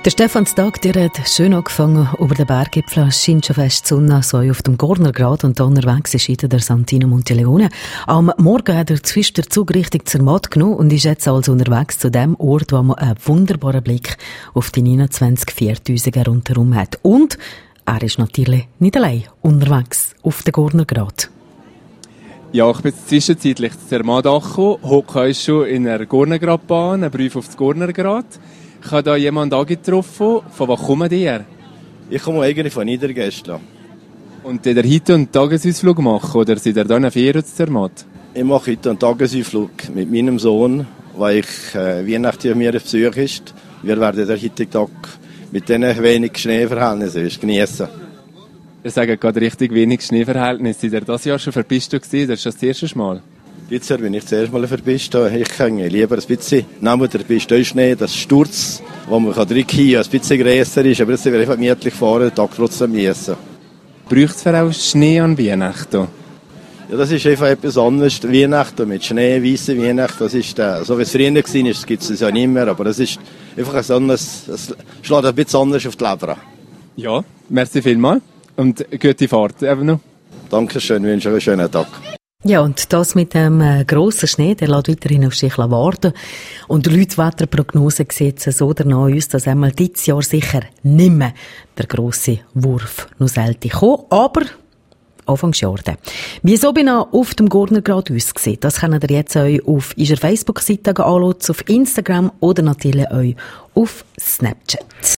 Der Stephanstag, der hat schön angefangen. Über den Berggipfel scheint schon fest die Sonne, so auf dem Gornergrat, und da unterwegs ist der Santino Monteleone. Am Morgen hat er zuerst den Zug Richtung Zermatt genommen und ist jetzt also unterwegs zu dem Ort, wo man einen wunderbaren Blick auf die 29 4000er rundherum hat. Und er ist natürlich nicht allein unterwegs auf den Gornergrat. Ja, ich bin zwischenzeitlich zu Zermatt angekommen, hocke schon in einer Gornergratbahn, einen Brief auf das Gornergrat. Ich habe da jemanden angetroffen. Von wo kommen die her? Ich komme eigentlich von Niedergästler. Und der heute einen Tagesausflug machen, oder seid ihr da in Ferien zu Zermatt? Ich mache heute einen Tagesausflug mit meinem Sohn, weil Weihnachten bei mir auf Besuch ist. Wir werden den heutigen Tag mit diesen wenig Schneeverhältnissen genießen. Ihr sagt gerade richtig wenig Schneeverhältnisse. Seid ihr dieses Jahr schon verpisst gewesen? Das ist das erste Mal. Dieses Jahr bin ich das erste Mal verpisst. Ich hänge lieber ein bisschen neben der Piste Schnee, das Sturz, wo man reinkommen kann, ein bisschen grösser ist, aber jetzt will ich einfach gemütlich fahren, den Tag trotzdem genießen. Braucht es auch Schnee an Weihnachten? Ja, das ist einfach etwas anderes. Weihnachten mit Schnee, weiße Weihnachten, das ist so wie es früher war, gibt es ja nicht mehr, aber das ist einfach ein anderes, es schlägt ein bisschen anders auf die Leber. Ja, merci vielmals und gute Fahrt eben noch. Dankeschön, wünsche euch einen schönen Tag. Ja, und das mit dem grossen Schnee, der lässt weiterhin auf sich warten. Und die Leute-Wetterprognose sieht so danach aus, dass einmal dieses Jahr sicher nicht mehr der grosse Wurf noch selten kommt. Aber Anfangsjahr dann. Wie so genau auf dem Gornergrat aussieht, das könnt ihr jetzt euch auf unserer Facebook-Seite anschauen, auf Instagram oder natürlich euch auf Snapchat.